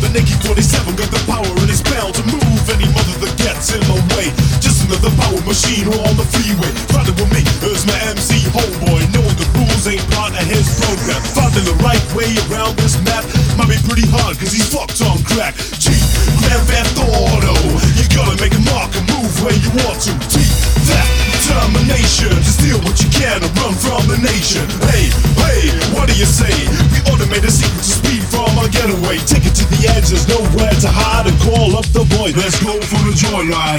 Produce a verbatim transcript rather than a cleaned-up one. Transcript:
an A K forty-seven got the power and it's bound to move any mother that gets in my way. Just another power machine on the freeway. Riding with me is my M C homeboy, knowing the rules ain't part of his program. Finding the right way around this map might be pretty hard cause he's fucked on crack. G, Grand Theft Auto, you gotta make a mark and move where you want to. T, that determination to steal what you can and run from the nation. Hey, hey, what do you say? We automate a secret to speed from our getaway. Take it to the edge, there's nowhere to hide, and call up the boy. Let's go for the joyride.